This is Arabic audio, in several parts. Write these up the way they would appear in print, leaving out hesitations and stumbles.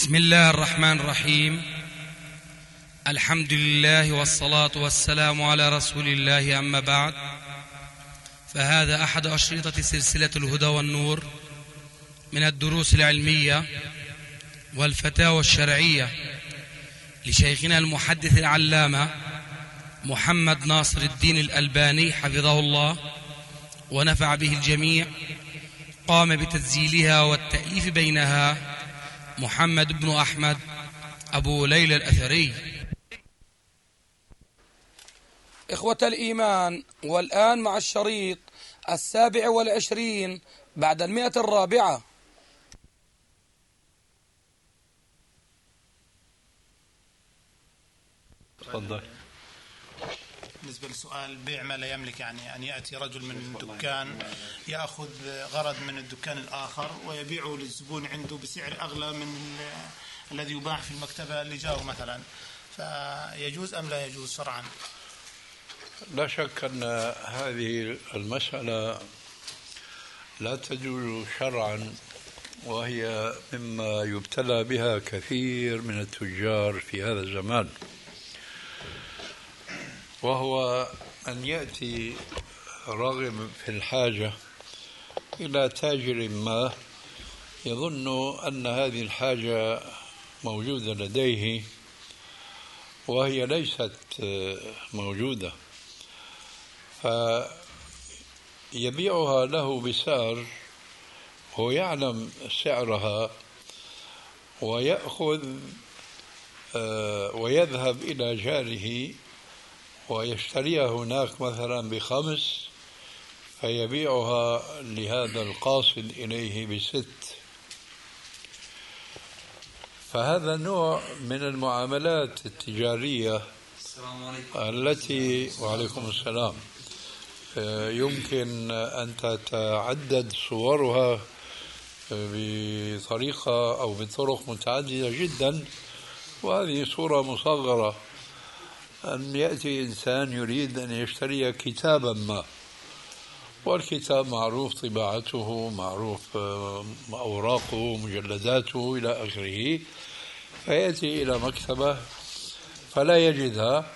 بسم الله الرحمن الرحيم. الحمد لله والصلاة والسلام على رسول الله، أما بعد، فهذا أحد أشرطة سلسلة الهدى والنور من الدروس العلمية والفتاوى الشرعية لشيخنا المحدث العلامة محمد ناصر الدين الألباني حفظه الله ونفع به الجميع. قام بتسجيلها والتأليف بينها محمد بن أحمد أبو ليلى الأثري. إخوة الإيمان، والآن مع الشريط 27 بعد 100. تفضل. بالنسبة لسؤال بيع ما لا يملك، يعني أن يأتي رجل من دكان يأخذ غرض من الدكان الآخر ويبيعه للزبون عنده بسعر أغلى من الذي يباع في المكتبة اللي جاره مثلا، فيجوز أم لا يجوز شرعا؟ لا شك أن هذه المسألة لا تجوز شرعا، وهي مما يبتلى بها كثير من التجار في هذا الزمان، وهو أن يأتي راغب في الحاجة إلى تاجر ما يظن أن هذه الحاجة موجودة لديه وهي ليست موجودة، فيبيعها له بسعر هو يعلم سعرها، ويأخذ ويذهب إلى جاره ويشتريها هناك مثلا ب5، فيبيعها لهذا القاصد إليه ب6. فهذا نوع من المعاملات التجارية التي وعليكم السلام يمكن أن تتعدد صورها بطريقة أو بطرق متعددة جدا، وهذه صورة مصغرة. أن يأتي إنسان يريد أن يشتري كتابا ما، والكتاب معروف طباعته، معروف أوراقه، مجلداته إلى آخره، فيأتي إلى مكتبة فلا يجدها،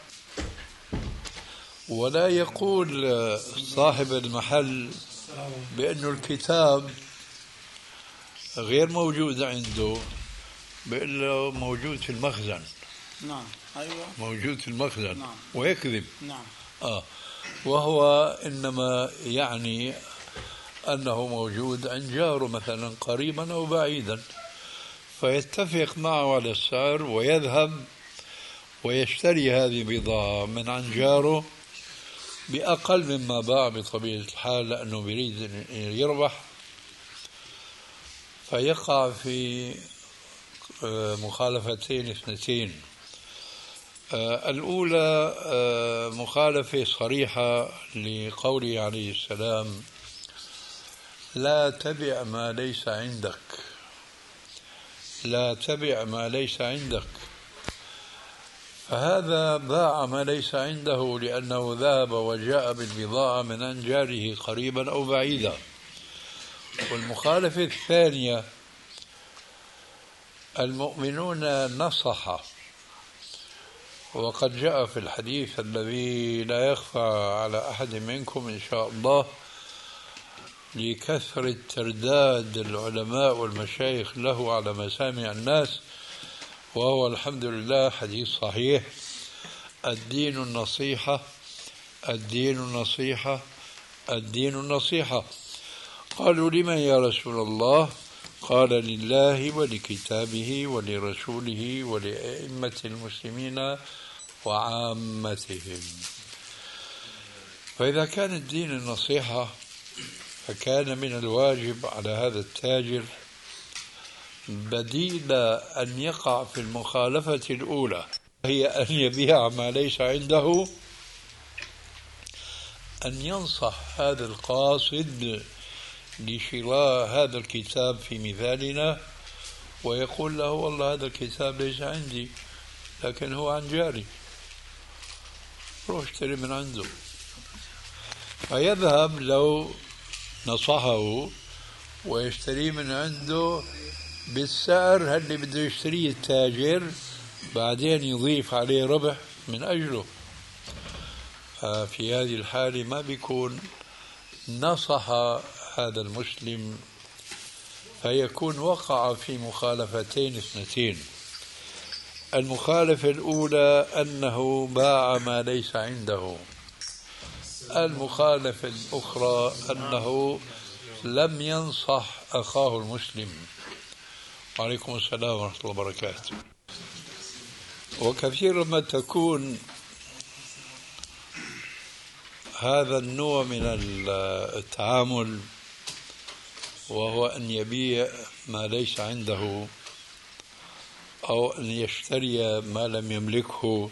ولا يقول صاحب المحل بأن الكتاب غير موجود عنده، بأن له موجود في المخزن. نعم، أيوة، موجود في المخزن. نعم. ويكذب. نعم. وهو إنما يعني أنه موجود عند جاره مثلا قريبا أو بعيدا، فيتفق معه على السعر ويذهب ويشتري هذه البضاعة من عند جاره بأقل مما باع بطبيعة الحال، لأنه يريد أن يربح، فيقع في مخالفتين اثنتين. الأولى مخالفة صريحة لقوله عليه السلام: لا تبع ما ليس عندك، لا تبع ما ليس عندك. فهذا باع ما ليس عنده لأنه ذهب وجاء بالبضاعة من عند جاره قريبا أو بعيدا. والمخالفة الثانية: المؤمنون نصح، وقد جاء في الحديث الذي لا يخفى على أحد منكم إن شاء الله لكثرة ترداد العلماء والمشايخ له على مسامع الناس، وهو الحمد لله حديث صحيح: الدين النصيحة، الدين النصيحة، الدين النصيحة. قالوا: لمن يا رسول الله؟ قال: لله ولكتابه ولرسوله ولأئمة المسلمين وعامتهم. فإذا كان الدين النصيحة، فكان من الواجب على هذا التاجر بديل أن يقع في المخالفة الأولى، هي أن يبيع ما ليس عنده، أن ينصح هذا القاصد لشراء هذا الكتاب في مثالنا، ويقول له: والله هذا الكتاب ليس عندي لكن هو عن جاري، روح اشتري من عنده. فيذهب لو نصحه ويشتري من عنده بالسعر اللي بده يشتريه التاجر، بعدين يضيف عليه ربح من أجله. في هذه الحالة ما بيكون نصح هذا المسلم، فيكون وقع في مخالفتين اثنتين. المخالفة الأولى أنه باع ما ليس عنده، المخالفة الأخرى أنه لم ينصح أخاه المسلم. وعليكم السلام ورحمة الله وبركاته. وكثيرا ما تكون هذا النوع من التعامل، وهو أن يبيع ما ليس عنده أو أن يشتري ما لم يملكه،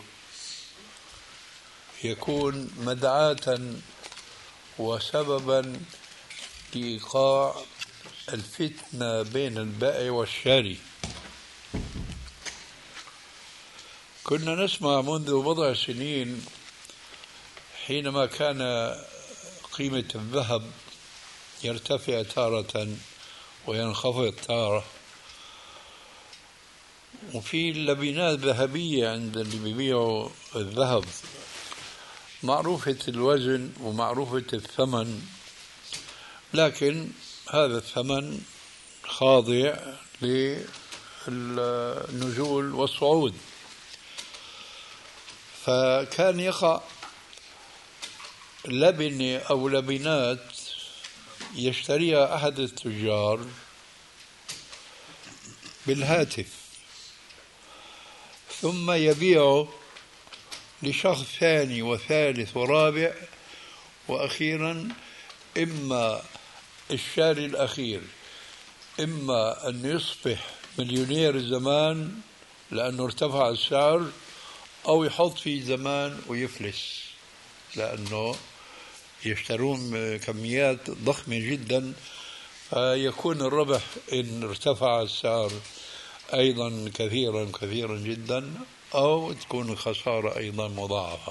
يكون مدعاة وسببا لإيقاع الفتنة بين البائع والشاري. كنا نسمع منذ بضع سنين حينما كان قيمة الذهب يرتفع تارة وينخفض تارة، وفي لبنات ذهبية عند اللي بيبيعوا الذهب معروفة الوزن ومعروفة الثمن، لكن هذا الثمن خاضع للنزول والصعود. فكان يقع لبنة أو لبنات يشتريها أحد التجار بالهاتف، ثم يبيعه لشخص ثاني وثالث ورابع، وأخيرا إما الشاري الأخير إما أن يصبح مليونير الزمان لأنه ارتفع السعر، أو يحط في زمان ويفلس لأنه يشترون كميات ضخمة جدا، فيكون الربح إن ارتفع السعر أيضا كثيرا كثيرا جدا، أو تكون الخسارة أيضا مضاعفة.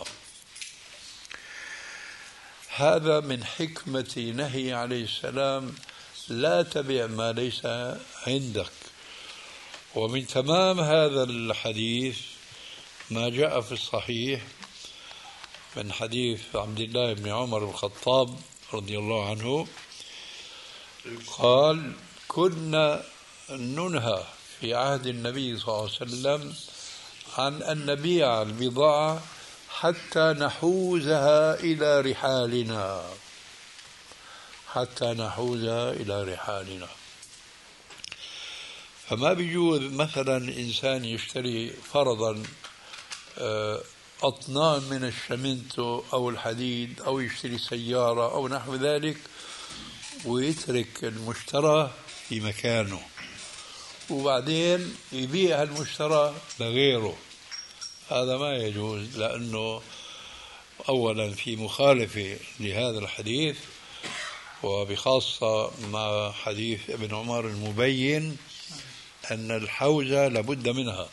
هذا من حكمة نهي عليه السلام: لا تبع ما ليس عندك. ومن تمام هذا الحديث ما جاء في الصحيح من حديث عبد الله بن عمر بن الخطاب رضي الله عنه قال: كنا ننهى في عهد النبي صلى الله عليه وسلم عن أن نبيع البضاعة حتى نحوزها إلى رحالنا، حتى نحوزها إلى رحالنا. فما بيجوز مثلا إنسان يشتري فرضا أطنان من الشمنتو أو الحديد، أو يشتري سيارة أو نحو ذلك، ويترك المشترى في مكانه وبعدين يبيع المشترى لغيره. هذا ما يجوز، لأنه أولا في مخالفة لهذا الحديث، وبخاصة مع حديث ابن عمر المبين أن الحوزة لابد منها.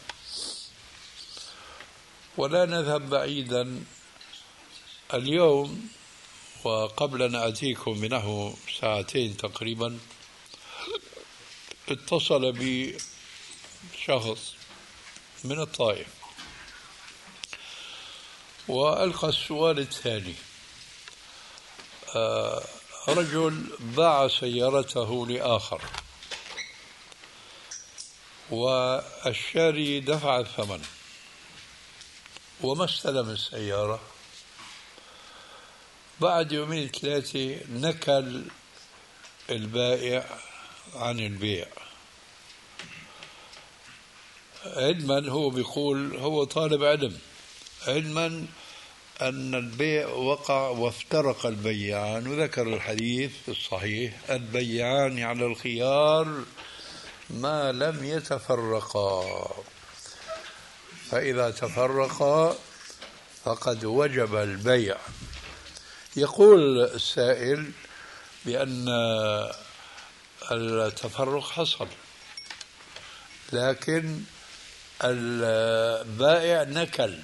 ولا نذهب بعيدا، اليوم وقبل أن أتيكم بنحو ساعتين تقريبا اتصل بي شخص من الطائف وألقى السؤال التالي: رجل باع سيارته لآخر والشاري دفع الثمن وما استلم السيارة، بعد يومين ثلاثة نكل البائع عن البيع، علما هو بيقول هو طالب علم، علما أن البيع وقع وافترق البيعان. وذكر الحديث الصحيح: البيعان على الخيار ما لم يتفرقا، فإذا تفرقا فقد وجب البيع. يقول السائل بأن التفرق حصل، لكن البائع نكل.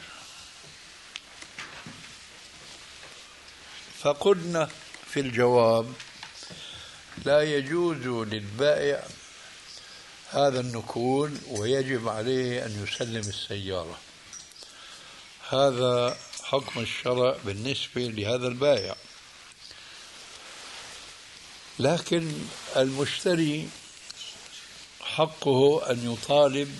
فقلنا في الجواب: لا يجوز للبائع هذا النكول ويجب عليه أن يسلم السيارة. هذا حكم الشرع بالنسبة لهذا البائع. لكن المشتري حقه أن يطالب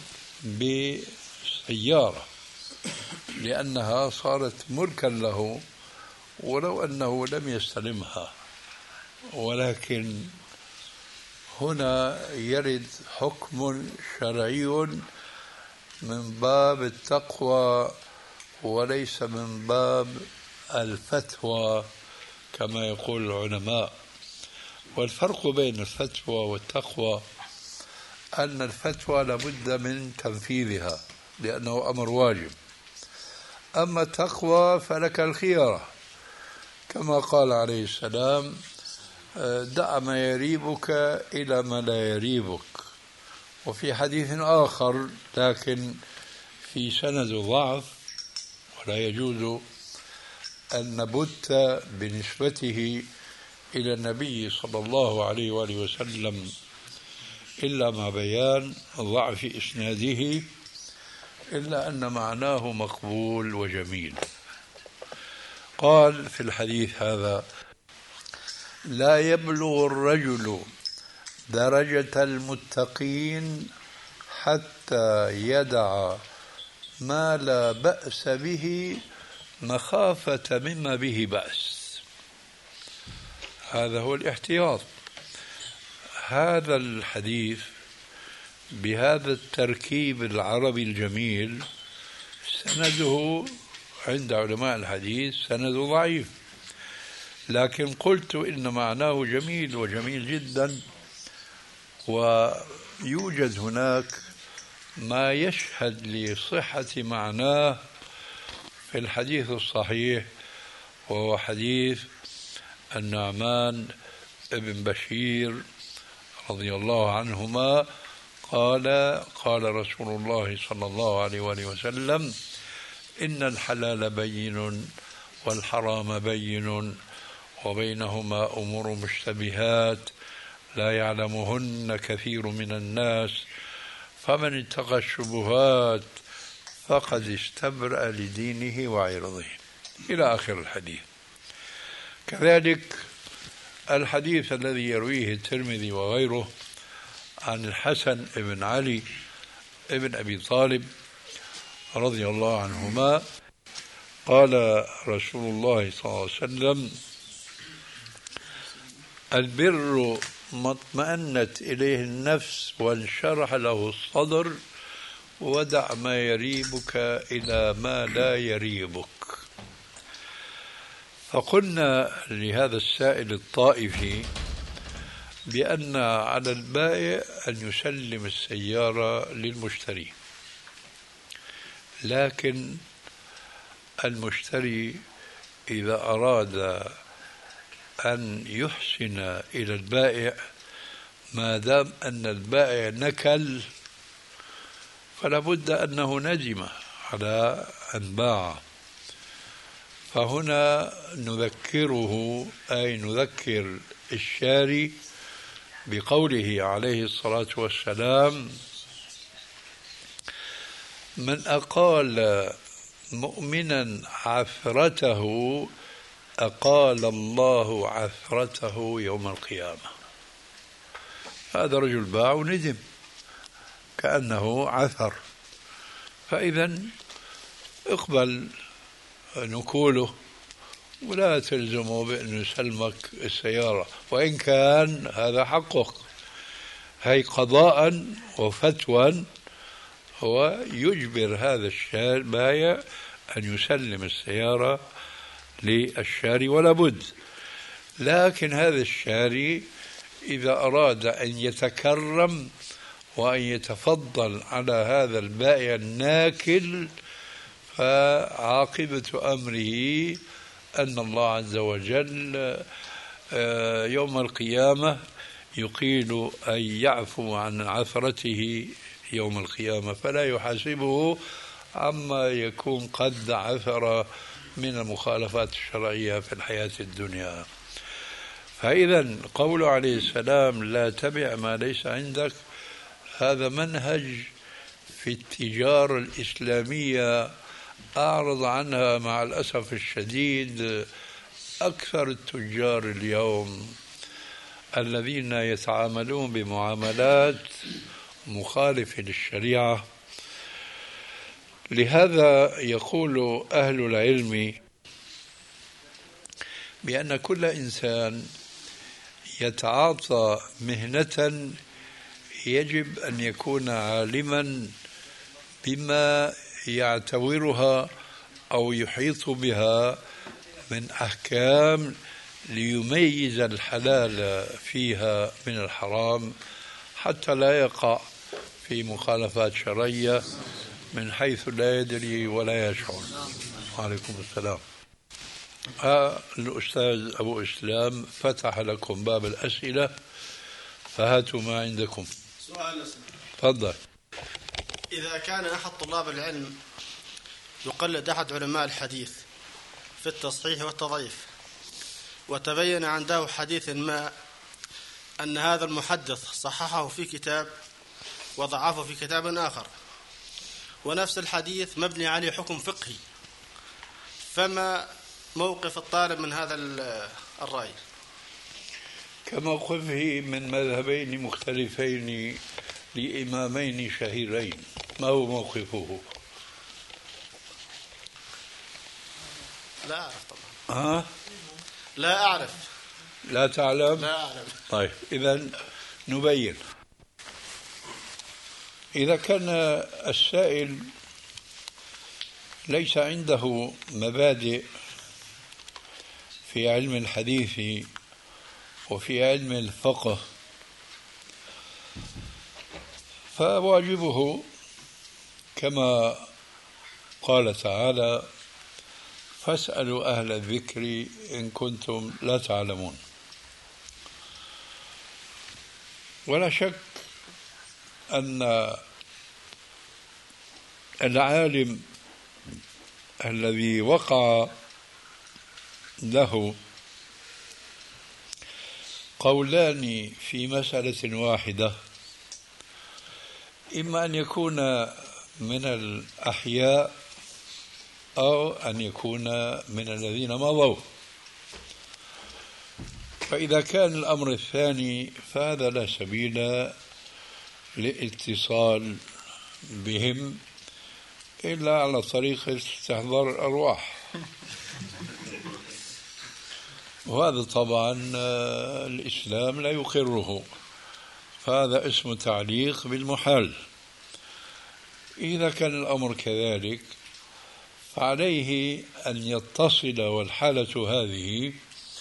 بسيارة لأنها صارت ملكا له ولو أنه لم يستلمها. ولكن هنا يرد حكم شرعي من باب التقوى وليس من باب الفتوى كما يقول العلماء. والفرق بين الفتوى والتقوى أن الفتوى لابد من تنفيذها لأنه أمر واجب، أما التقوى فلك الخيارة كما قال عليه السلام: دع ما يريبك إلى ما لا يريبك. وفي حديث آخر لكن في سند ضعف ولا يجوز أن نبت بنسبته إلى النبي صلى الله عليه وآله وسلم إلا مع بيان ضعف إسناده، إلا أن معناه مقبول وجميل. قال في الحديث هذا: لا يبلغ الرجل درجة المتقين حتى يدع ما لا بأس به مخافة مما به بأس. هذا هو الاحتياط. هذا الحديث بهذا التركيب العربي الجميل سنده عند علماء الحديث سند ضعيف، لكن قلت إن معناه جميل وجميل جدا، ويوجد هناك ما يشهد لصحة معناه في الحديث الصحيح، وهو حديث النعمان ابن بشير رضي الله عنهما قال: قال رسول الله صلى الله عليه وآله وسلم: إن الحلال بين والحرام بين وبينهما أمور مشتبهات لا يعلمهن كثير من الناس فمن اتقى الشبهات فقد استبرأ لدينه وعرضه، إلى آخر الحديث. كذلك الحديث الذي يرويه الترمذي وغيره عن الحسن بن علي ابن أبي طالب رضي الله عنهما قال رسول الله صلى الله عليه وسلم: البر ما اطمأنت إليه النفس وانشرح له الصدر ودع ما يريبك إلى ما لا يريبك. فقلنا لهذا السائل الطائفي بأن على البائع أن يسلم السيارة للمشتري، لكن المشتري إذا أراد أن يحسن إلى البائع ما دام أن البائع نكل فلا بد أنه ندم على أن باع. فهنا نذكره، أي نذكر الشاري بقوله عليه الصلاة والسلام: من أقال مؤمنا عثرته أقال الله عثرته يوم القيامة. هذا رجل باع وندم كأنه عثر، فإذا اقبل نقوله ولا تلزمه بأن يسلمك السيارة وإن كان هذا حقك. هي قضاء وفتوى هو يجبر هذا البائع أن يسلم السيارة للشاري ولا بد. لكن هذا الشاري إذا أراد أن يتكرم وأن يتفضل على هذا البائع الناكل فعاقبة أمره أن الله عز وجل يوم القيامة يقيل أن يعفو عن عثرته يوم القيامة، فلا يحاسبه عما يكون قد عثر من المخالفات الشرعية في الحياة الدنيا. فإذا قول عليه السلام: لا تبع ما ليس عندك، هذا منهج في التجارة الإسلامية أعرض عنها مع الأسف الشديد أكثر التجار اليوم الذين يتعاملون بمعاملات مخالفة للشريعة. لهذا يقول أهل العلم بأن كل إنسان يتعاطى مهنة يجب أن يكون عالما بما يعتبرها أو يحيط بها من أحكام ليميز الحلال فيها من الحرام حتى لا يقع في مخالفات شرعية من حيث لا يدري ولا يشعر. وعليكم السلام. الأستاذ أبو إسلام فتح لكم باب الأسئلة، فهاتوا ما عندكم. سؤال. تفضل. إذا كان أحد طلاب العلم يقلد أحد علماء الحديث في التصحيح والتضعيف، وتبين عنده حديث ما أن هذا المحدث صححه في كتاب وضعفه في كتاب آخر، ونفس الحديث مبني عليه حكم فقهي، فما موقف الطالب من هذا الرأي؟ كموقفه من مذهبين مختلفين لإمامين شهيرين. ما هو موقفه؟ لا أعرف طبعا. لا أعرف. لا تعلم؟ لا أعلم. طيب إذن نبين. إذا كان السائل ليس عنده مبادئ في علم الحديث وفي علم الفقه، فواجبه كما قال تعالى: فاسألوا أهل الذكر إن كنتم لا تعلمون. ولا شك أن العالم الذي وقع له قولان في مسألة واحدة إما أن يكون من الأحياء أو أن يكون من الذين مضوا. فإذا كان الأمر الثاني فهذا لا سبيل لاتصال بهم إلا على طريق استحضار الأرواح، وهذا طبعا الإسلام لا يقره، فهذا اسم تعليق بالمحال. إذا كان الأمر كذلك فعليه أن يتصل، والحالة هذه،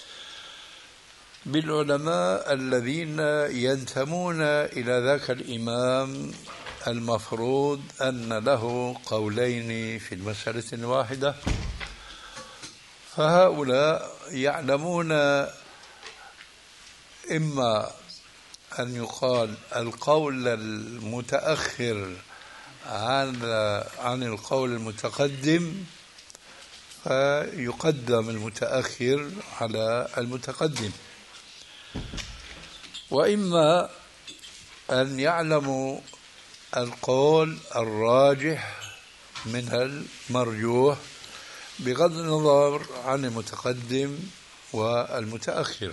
بالعلماء الذين ينتمون إلى ذاك الإمام المفروض أن له قولين في المسألة الواحدة. فهؤلاء يعلمون إما أن يقال القول المتأخر عن القول المتقدم فيقدم المتأخر على المتقدم، وإما أن يعلموا القول الراجح من المرجوح بغض النظر عن المتقدم والمتأخر.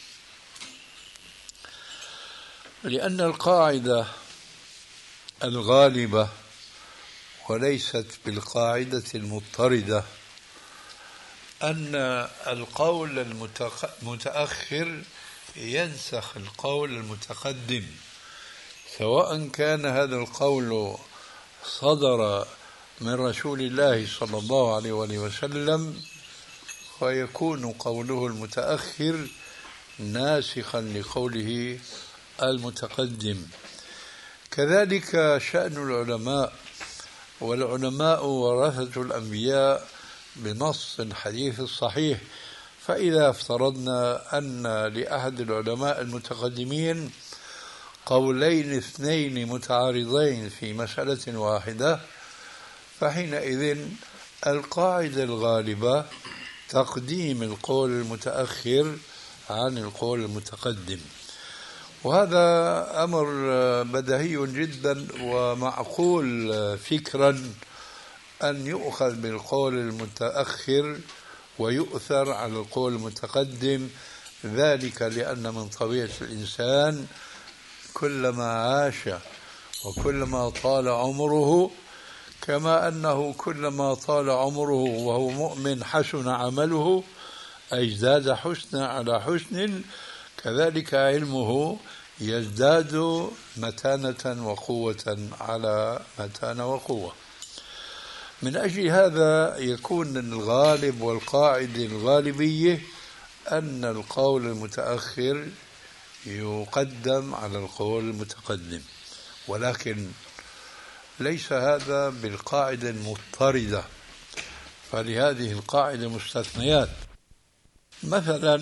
لأن القاعدة الغالبة وليست بالقاعدة المضطردة أن القول المتأخر ينسخ القول المتقدم، سواء كان هذا القول صدر من رسول الله صلى الله عليه وسلم فيكون قوله المتأخر ناسخا لقوله المتقدم. كذلك شأن العلماء، والعلماء ورثة الأنبياء بنص الحديث الصحيح. فإذا افترضنا أن لأحد العلماء المتقدمين قولين اثنين متعارضين في مسألة واحدة، فحينئذ القاعدة الغالبة تقديم القول المتأخر عن القول المتقدم. وهذا أمر بديهي جدا ومعقول فكرا أن يؤخذ بالقول المتأخر ويؤثر على القول المتقدم، ذلك لأن من طبيعة الإنسان كلما عاش وكلما طال عمره، كما أنه كلما طال عمره وهو مؤمن حسن عمله أي ازداد حسنا على حسن، كذلك علمه يزداد متانة وقوة على متانة وقوة. من أجل هذا يكون الغالب والقاعدة الغالبية أن القول المتأخر يقدم على القول المتقدم، ولكن ليس هذا بالقاعدة المضطردة، فلهذه القاعدة مستثنيات. مثلا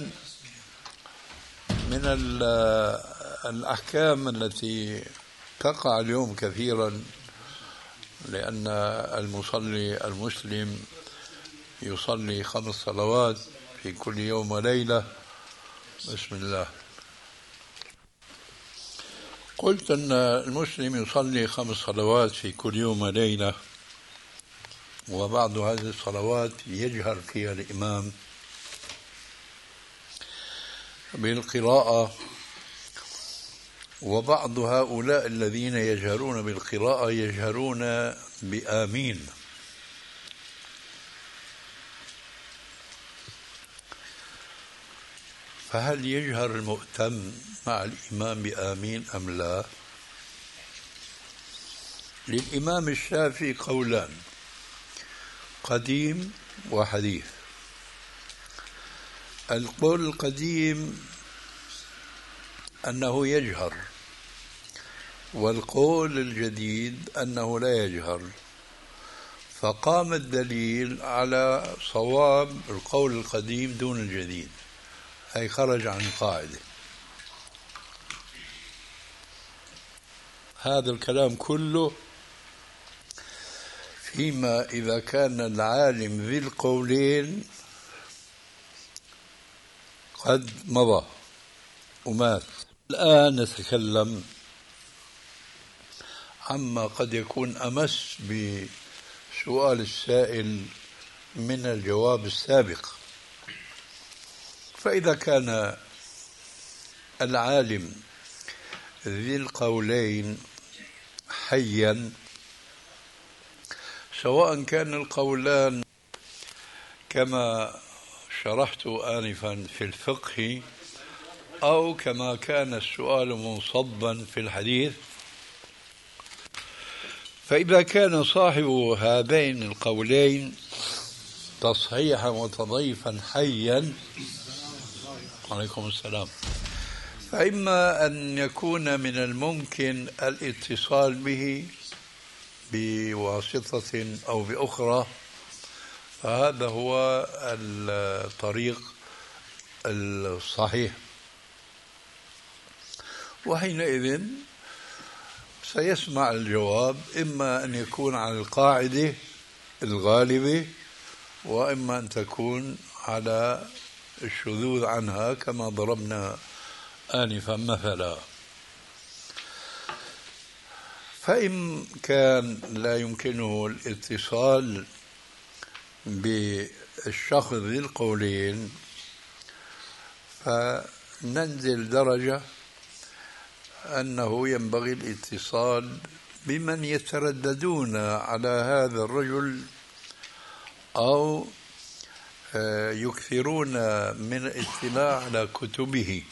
من الأحكام التي تقع اليوم كثيرا، لأن المصلي المسلم يصلي 5 صلوات في كل يوم وليلة. بسم الله. قلت أن المسلم يصلي 5 صلوات في كل يوم وليلة، وبعض هذه الصلوات يجهر فيها الإمام بالقراءة، وبعض هؤلاء الذين يجهرون بالقراءة يجهرون بآمين. فهل يجهر المؤتم مع الإمام بآمين أم لا؟ للإمام الشافعي قولان، قديم وحديث. القول القديم أنه يجهر، والقول الجديد أنه لا يجهر، فقام الدليل على صواب القول القديم دون الجديد، أي خرج عن القاعدة. هذا الكلام كله فيما إذا كان العالم ذي القولين قد مضى ومات. الآن نتكلم عما قد يكون أمس بسؤال السائل من الجواب السابق. فإذا كان العالم ذي القولين حيا، سواء كان القولان كما شرحت آنفا في الفقه أو كما كان السؤال منصبا في الحديث، فإذا كان صاحب هذين القولين تصحيحا وتضعيفا حيا، عليكم السلام، فإما أن يكون من الممكن الاتصال به بواسطة أو بأخرى، فهذا هو الطريق الصحيح، وحينئذ سيسمع الجواب إما أن يكون على القاعدة الغالبة، وإما أن تكون على الشذوذ عنها كما ضربنا آنفا مثلا. فإن كان لا يمكنه الاتصال بالشخص ذي القولين، فننزل درجة أنه ينبغي الاتصال بمن يترددون على هذا الرجل أو يكثرون من الاطلاع على كتبه،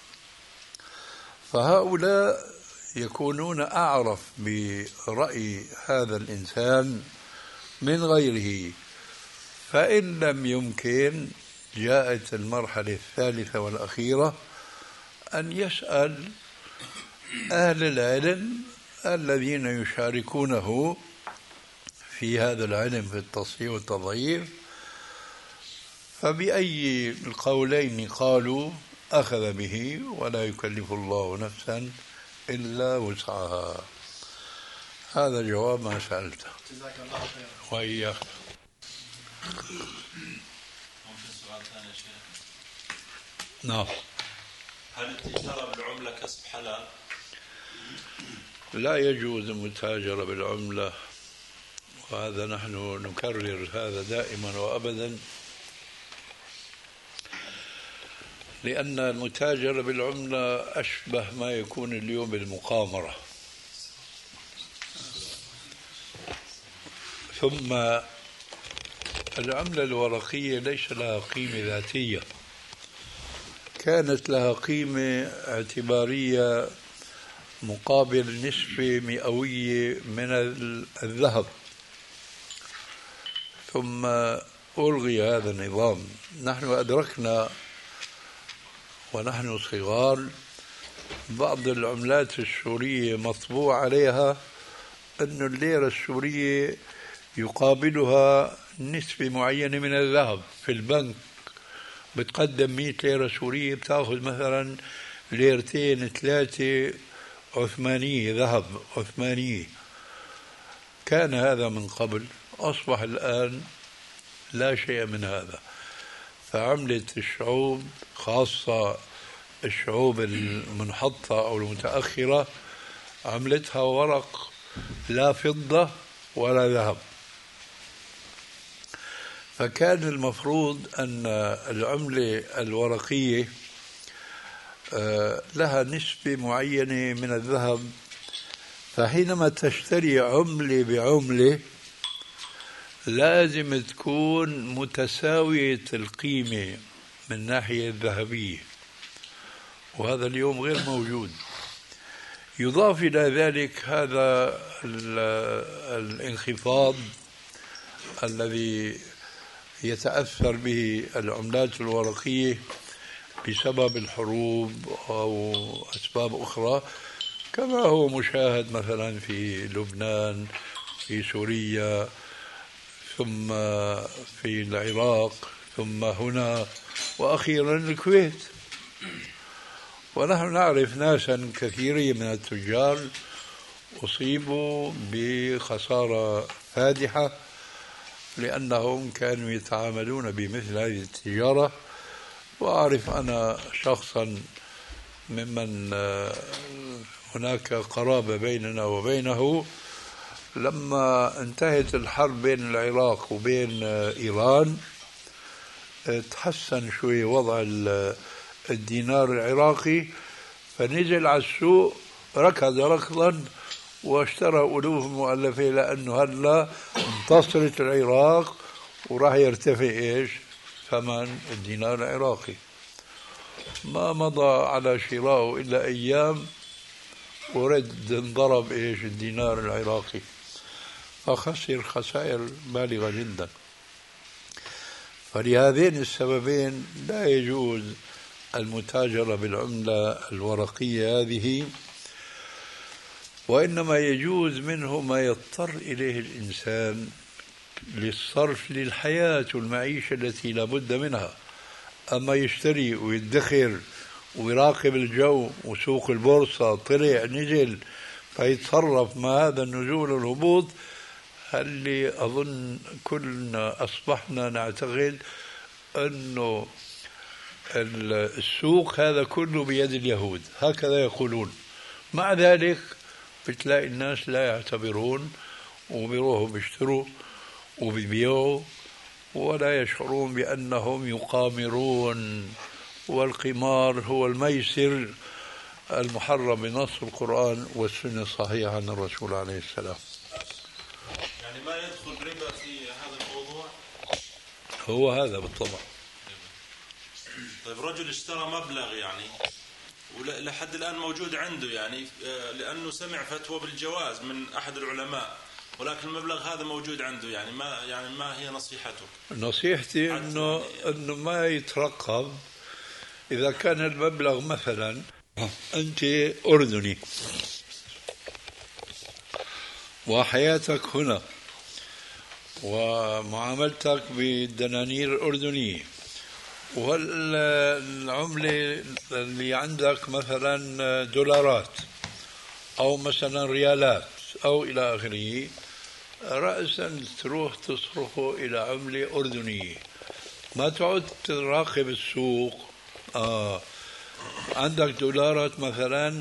فهؤلاء يكونون أعرف برأي هذا الإنسان من غيره. فإن لم يمكن، جاءت المرحلة الثالثة والأخيرة أن يسأل أهل العلم الذين يشاركونه في هذا العلم في التصحيح والتضعيف، فبأي القولين قالوا أخذ به، ولا يكلف الله نفسا إلا وسعها. هذا جواب ما سألته. جزاك الله خير. وإياك. ممكن سؤال ثاني يا شيخ؟ نعم. هل التجارة بالعملة كسب حلال؟ لا يجوز المتاجرة بالعملة، وهذا نحن نكرر هذا دائما وأبدا، لأن المتاجرة بالعملة أشبه ما يكون اليوم بالمقامرة. ثم العملة الورقية ليس لها قيمة ذاتية، كانت لها قيمة اعتبارية مقابل نسبة مئوية من الذهب، ثم ألغي هذا النظام. نحن أدركنا ونحن صغار بعض العملات السورية مطبوع عليها أن الليرة السورية يقابلها نسبة معينة من الذهب. في البنك بتقدم 100 ليرة سورية بتأخذ مثلا ليرتين 3 عثمانية، ذهب عثمانية. كان هذا من قبل، أصبح الآن لا شيء من هذا. فعملة الشعوب، خاصة الشعوب المنحطة أو المتأخرة، عملتها ورق، لا فضة ولا ذهب. فكان المفروض أن العملة الورقية لها نسبة معينة من الذهب، فحينما تشتري عملة بعملة لازم تكون متساوية القيمة من الناحية الذهبية، وهذا اليوم غير موجود. يضاف إلى ذلك هذا الانخفاض الذي يتأثر به العملات الورقية بسبب الحروب أو أسباب أخرى، كما هو مشاهد مثلا في لبنان، في سوريا، ثم في العراق، ثم هنا، وأخيرا الكويت. ونحن نعرف ناسا كثيرين من التجار أصيبوا بخسارة فادحة لأنهم كانوا يتعاملون بمثل هذه التجارة. وأعرف أنا شخصا ممن هناك قرابة بيننا وبينه، لما انتهت الحرب بين العراق وبين إيران تحسن شوي وضع الدينار العراقي، فنزل على السوق ركض ركضا واشترى ألوف مؤلفة، لأنه هلا انتصرت العراق وراح يرتفع ثمن الدينار العراقي. ما مضى على شرائه إلا أيام ورد انضرب الدينار العراقي، فخسر خسائر بالغة جدا. فلهذين السببين لا يجوز المتاجرة بالعملة الورقية هذه، وإنما يجوز منه ما يضطر إليه الإنسان للصرف للحياة والمعيشة التي لا بد منها. أما يشتري ويدخر ويراقب الجو وسوق البورصة طلع نزل فيتصرف مع هذا النزول والهبوط، اللي أظن كلنا أصبحنا نعتقد أنه السوق هذا كله بيد اليهود، هكذا يقولون. مع ذلك بتلاقي الناس لا يعتبرون وبيروحوا بيشتروا وبيبيعوا ولا يشعرون بأنهم يقامرون. والقمار هو الميسر المحرم بنص القرآن والسنة الصحيحة عن الرسول عليه السلام. يعني ما يدخل ربا في هذا الموضوع؟ هو هذا بالطبع. طيب رجل اشترى مبلغ يعني ولحد الآن موجود عنده، يعني لأنه سمع فتوى بالجواز من أحد العلماء، ولكن المبلغ هذا موجود عنده، يعني ما هي نصيحتك؟ نصيحتي انه ما يترقب. اذا كان المبلغ مثلا انت اردني وحياتك هنا ومعاملتك بالدنانير الأردنية، والعملة اللي عندك مثلا دولارات أو مثلا ريالات أو إلى آخره، رأسا تروح تصرفه إلى عملة أردنية، ما تعد تراقب السوق. عندك دولارات مثلا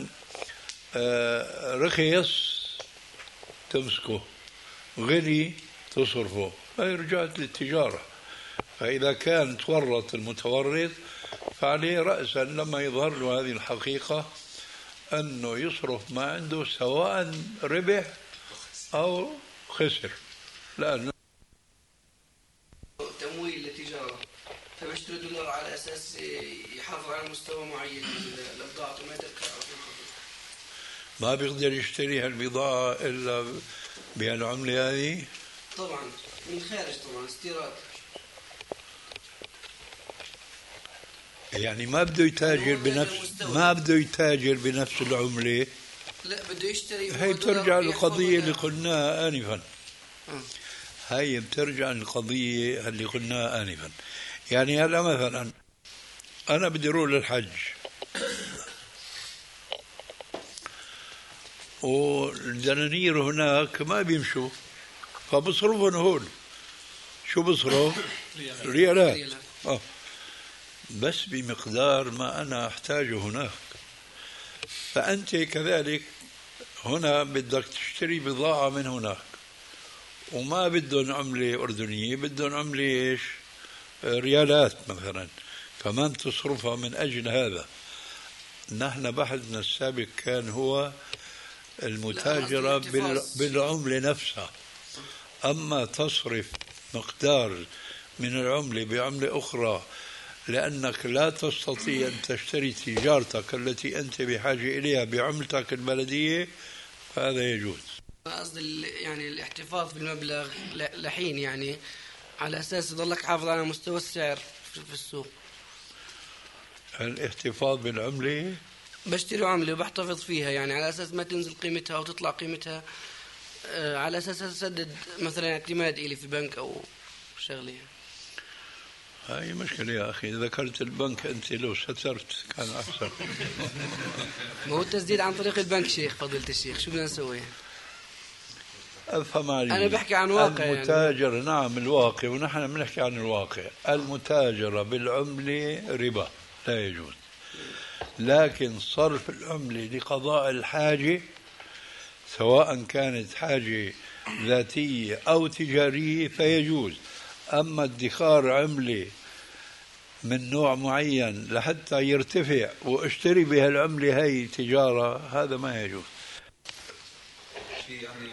رخيص تمسكه، غلي تصرفه، فهي رجعت للتجارة. فإذا كان تورط المتورط فعليه رأسا لما يظهر له هذه الحقيقة أنه يصرف ما عنده سواء ربح أو خسر، لأنه تمويل للتجارة، فبيشتري دولار على أساس يحافظ على مستوى معين من البضاعة وما تبقى. ما بيقدر يشتري هالبضاعة إلا بهالعملة هذه. طبعا من خارج، طبعا استيراد. يعني ما بده يتاجر بنفس العملة. لا، بده يشتري. هي بترجع للقضية اللي قلناها آنفا. هي بترجع للقضية اللي قلناها آنفا. يعني هلا مثلا أنا بدي أروح للحج والدنانير هناك ما بيمشوا، فبصرفهم هون. شو بصرف؟ ريالات. بس بمقدار ما أنا أحتاجه هناك. فأنت كذلك هنا بدك تشتري بضاعة من هناك وما بدهم عملة أردنية، بدهم عملة إيش؟ ريالات مثلا، كمان تصرفها من أجل هذا. نحن بحثنا السابق كان هو المتاجرة بالعملة نفسها. أما تصرف مقدار من العملة بعملة أخرى لأنك لا تستطيع أن تشتري تجارتك التي أنت بحاجة إليها بعملتك البلدية، فهذا يجوز. قصدي يعني الاحتفاظ بالمبلغ لحين، يعني على أساس يضلك حافظ على مستوى السعر في السوق. الاحتفاظ بالعملة، بشتري عملة وبحتفظ فيها، يعني على أساس ما تنزل قيمتها أو تطلع قيمتها، على أساس أسدد مثلا اعتماد إلي في البنك أو شغلة. هاي مشكلة يا أخي، ذكرت البنك أنت لو سترت كان أحسن. ما هو التسديد عن طريق البنك شيخ، فضيلة الشيخ، شو بدنا نسوي؟ أفهم علي. أنا بحكي عن واقع المتاجرة يعني. نعم الواقع، ونحن بنحكي عن الواقع. المتاجرة بالعملة ربا لا يجوز، لكن صرف العملة لقضاء الحاجة سواء كانت حاجة ذاتية أو تجارية فيجوز. أما ادخار عملة من نوع معين لحتى يرتفع واشتري بها العملة هي تجارة، هذا ما يجوز. يعني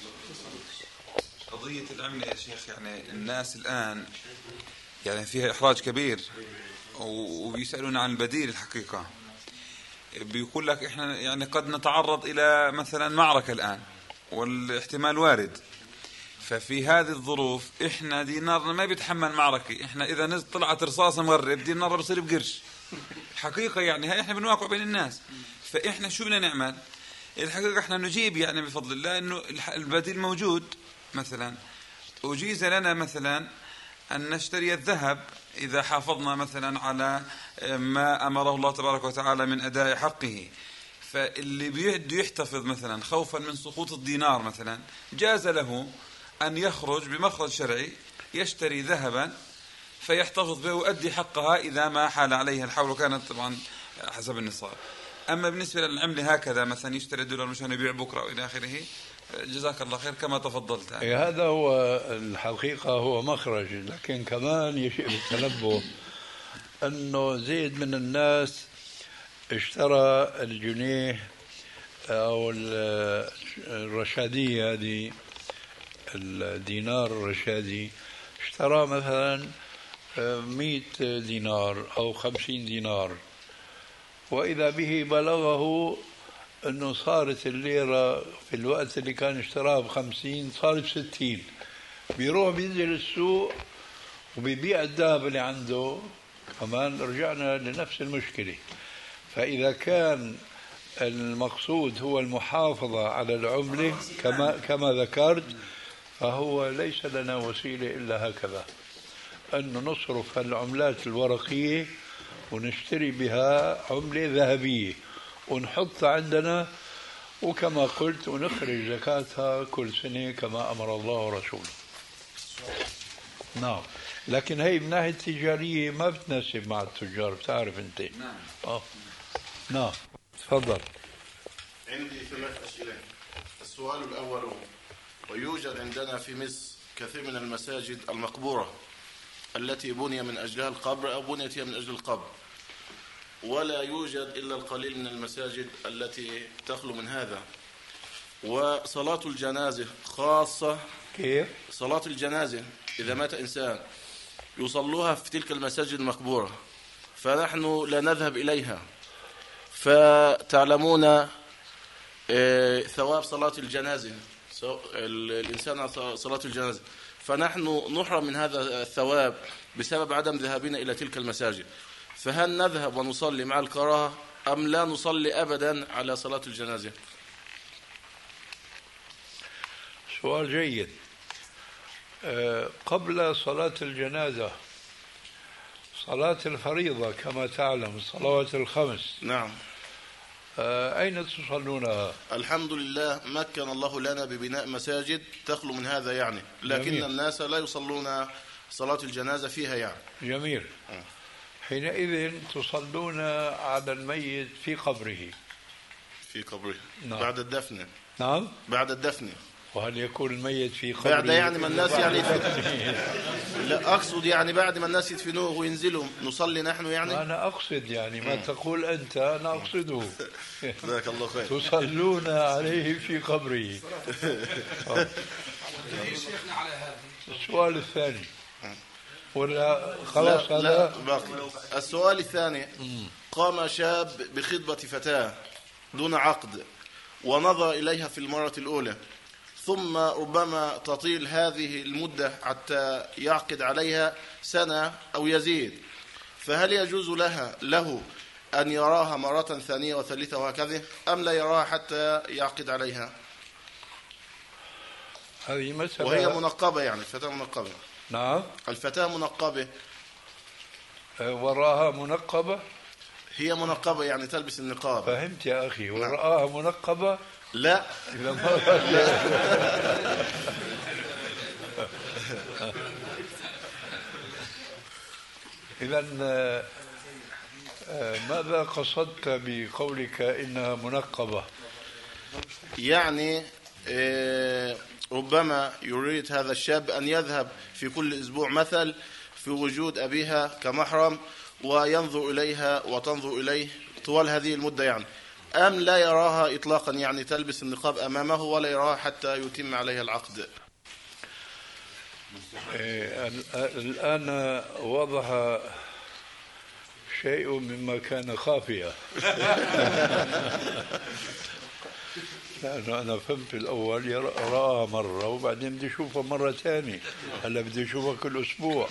قضية العملة يا شيخ، يعني الناس الآن يعني فيها إحراج كبير، وبيسألون عن البديل. الحقيقة بيقول لك إحنا يعني قد نتعرض إلى مثلا معركة الآن، والاحتمال وارد. ففي هذه الظروف إحنا دينارنا ما بيتحمل معركة. إحنا إذا طلعت رصاصة مغرب دينارنا بصير بقرش. حقيقة يعني هاي إحنا بنواقع بين الناس. فإحنا شو بدنا نعمل؟ الحقيقة إحنا نجيب يعني بفضل الله إنه البديل موجود. مثلا أجيز لنا مثلا أن نشتري الذهب إذا حافظنا مثلا على ما أمره الله تبارك وتعالى من أداء حقه. فاللي بده يحتفظ مثلا خوفا من سقوط الدينار مثلا، جاز له أن يخرج بمخرج شرعي يشتري ذهبا فيحتفظ به ويؤدي حقها إذا ما حال عليها الحول، وكانت طبعا حسب النصاب. أما بالنسبة للعملة هكذا مثلا يشتري الدولار مشان يبيع بكرة وإلى آخره، جزاك الله خير كما تفضلت. هذا هو الحقيقة، هو مخرج. لكن كمان يشيء بالتنبه أنه زيد من الناس اشترى الجنيه أو الرشادية، هذه الدينار الرشادي، اشترى مثلا 100 دينار أو 50 دينار، وإذا به بلغه أنه صارت الليرة في الوقت اللي كان اشتراها ب50 صارت ب60. بيروح بينزل السوق وبيبيع الذهب اللي عنده. كمان رجعنا لنفس المشكلة. فإذا كان المقصود هو المحافظة على العملة كما ذكرت، فهو ليس لنا وسيلة إلا هكذا، أن نصرف العملات الورقية ونشتري بها عملة ذهبية ونحطها عندنا، وكما قلت ونخرج زكاتها كل سنة كما أمر الله ورسوله. نعم. لكن هي من ناحية تجارية ما بتناسب مع التجار، بتعرف أنت. نعم. نعم تفضل. عندي 3 أسئلة. السؤال الأول: ويوجد عندنا في مصر كثير من المساجد المقبورة التي بني من أجلها القبر أو بنيت من أجل القبر، ولا يوجد إلا القليل من المساجد التي تخلو من هذا. وصلاة الجنازة خاصة، كيف؟ صلاة الجنازة إذا مات إنسان يصلوها في تلك المساجد المقبورة، فنحن لا نذهب إليها. فتعلمون ثواب صلاة الجنازة، الإنسان صلاة الجنازة، فنحن نحرم من هذا الثواب بسبب عدم ذهابنا إلى تلك المساجد. فهل نذهب ونصلي مع الكراهة أم لا نصلي أبدا على صلاة الجنازة؟ سؤال جيد. قبل صلاة الجنازة صلاة الفريضة كما تعلم، الصلوات الخمس. نعم. أين تصلونها؟ الحمد لله مكن الله لنا ببناء مساجد تخلو من هذا يعني، لكن جميل. الناس لا يصلون صلاة الجنازة فيها يعني. جميل. حينئذ تصلون على الميت في قبره. في قبره. نعم. بعد الدفن. نعم. بعد الدفن. وهل يكون الميت في قبره بعد يعني ما الناس يعني لا أقصد يعني بعد ما الناس يدفنوه وينزلوا نصلي نحن يعني. أنا أقصد يعني ما تقول أنت أنا أقصده. جزاك الله خير. تصلون عليه في قبره. السؤال الثاني ولا خلاص؟ لا باقي. السؤال الثاني: قام شاب بخطبة فتاة دون عقد ونظر إليها في المرة الأولى، ثم ربما تطيل هذه المدة حتى يعقد عليها سنة أو يزيد، فهل يجوز له أن يراها مرة ثانية وثالثة وهكذا، أم لا يراها حتى يعقد عليها؟ هذه مسألة. وهي منقبة يعني، الفتاة منقبة. نعم. الفتاة منقبة. وراها منقبة. هي منقبة يعني تلبس النقاب. فهمت يا أخي. وراها منقبة. لا. إذا ماذا قصدت بقولك إنها منقبة؟ يعني ربما يريد هذا الشاب أن يذهب في كل أسبوع مثل في وجود أبيها كمحرم وينظر إليها وتنظر إليه طوال هذه المدة يعني، أم لا يراها إطلاقا يعني تلبس النقاب أمامه ولا يراها حتى يتم عليها العقد؟ الآن وضح شيء مما كان خافيا. لأنه أنا فهمت الأول رآها مرة وبعدين بدي أشوفها مرة ثانية، هلا بدي أشوفها كل أسبوع.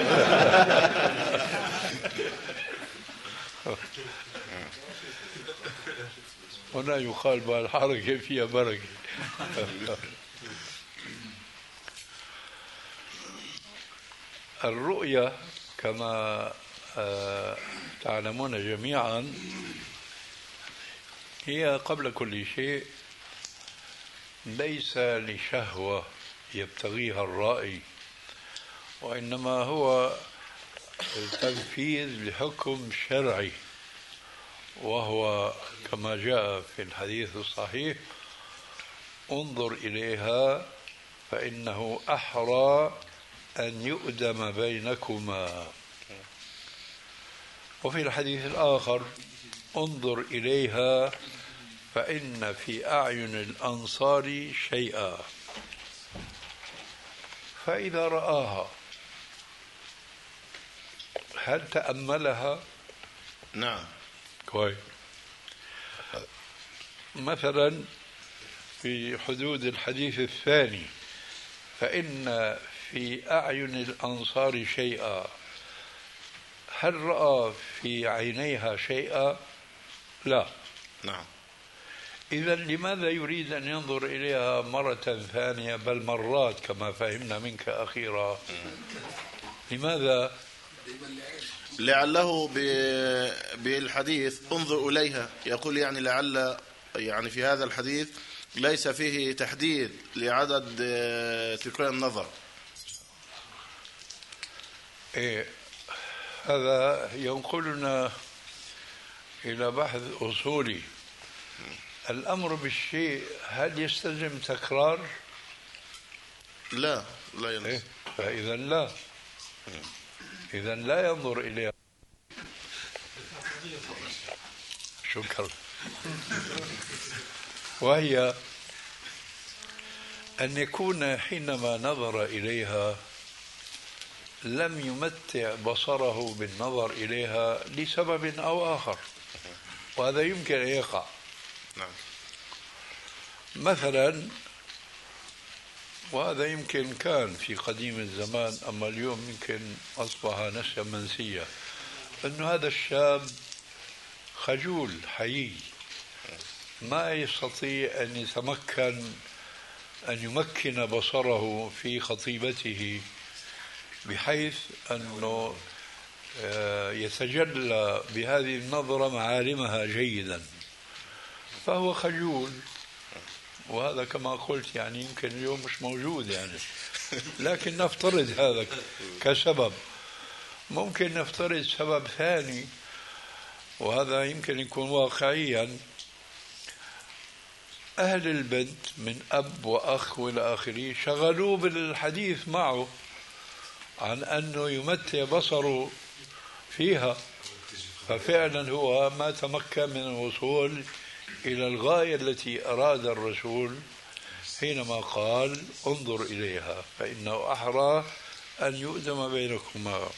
هنا يقال بالحركة فيها بركة. الرؤية كما تعلمون جميعا هي قبل كل شيء ليس لشهوة يبتغيها الرائي، وإنما هو تنفيذ لحكم شرعي، وهو كما جاء في الحديث الصحيح: انظر إليها فإنه أحرى أن يؤدم بينكما. وفي الحديث الآخر: انظر إليها فإن في أعين الأنصار شيئا. فإذا رآها هل تأملها؟ نعم. كويس. مثلا في حدود الحديث الثاني: فإن في أعين الأنصار شيئا، هل رأى في عينيها شيئا؟ لا. نعم. إذا لماذا يريد أن ينظر إليها مرة ثانية بل مرات كما فهمنا منك أخيرا؟ لماذا؟ لعله بالحديث انظر إليها يقول يعني لعل يعني في هذا الحديث ليس فيه تحديد لعدد تكرار النظر. إيه، هذا ينقلنا إلى بحث أصولي. الأمر بالشيء هل يستلزم تكرار؟ لا يلزم. إيه؟ فإذا لا، إذا لا ينظر إليها. شكرا. وهي أن يكون حينما نظر إليها لم يمتع بصره بالنظر إليها لسبب أو آخر، وهذا يمكن أن يقع. نعم. مثلا، وهذا يمكن كان في قديم الزمان، أما اليوم يمكن أصبح نسيا منسيا، أن هذا الشاب خجول حيي ما يستطيع أن يمكن بصره في خطيبته بحيث أنه يتجلى بهذه النظرة معالمها جيدا، فهو خجول. وهذا كما قلت يعني يمكن اليوم مش موجود يعني، لكن نفترض هذا كسبب. ممكن نفترض سبب ثاني، وهذا يمكن يكون واقعيا. أهل البنت من أب وأخ وإلى آخره شغلوه بالحديث معه عن أنه يمتع بصره فيها، ففعلا هو ما تمكن من الوصول إلى الغاية التي أراد الرسول حينما قال انظر إليها فإنه أحرى أن يؤدم بينكما.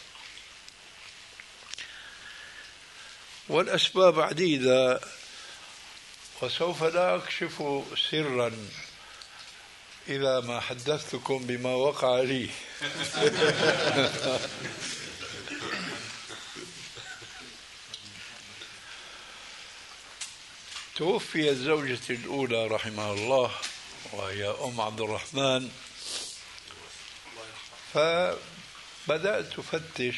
والأسباب عديدة، وسوف لا أكشف سرا إذا ما حدثتكم بما وقع لي. توفيت زوجتي الأولى رحمها الله وهي أم عبد الرحمن، فبدأت أفتش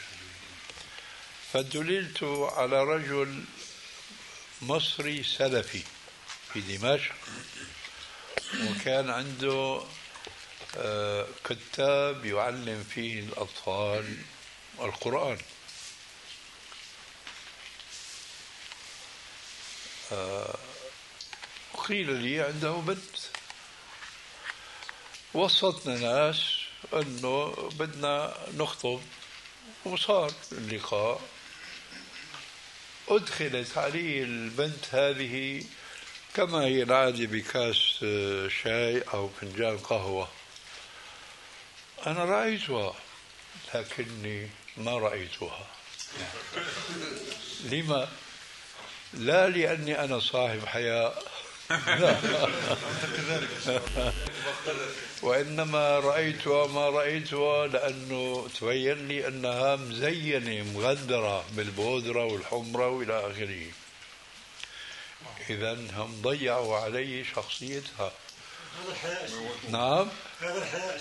فدللت على رجل مصري سلفي في دمشق، وكان عنده كتاب يعلم فيه الأطفال القرآن. قيل لي عنده بنت، وسطنا ناس أنه بدنا نخطب، وصار اللقاء. أدخلت علي البنت هذه كما هي العادة بكاس شاي أو فنجان قهوة. أنا رأيتها لكني ما رأيتها. لما؟ لا لأني أنا صاحب حياء، لا. وإنما رأيتها ما رأيتها لأنه تبين لي أنها مزينة مغدرة بالبودرة والحمرة وإلى آخره. إذن هم ضيعوا علي شخصيتها. هذا الحياء. نعم. هذا الحياء.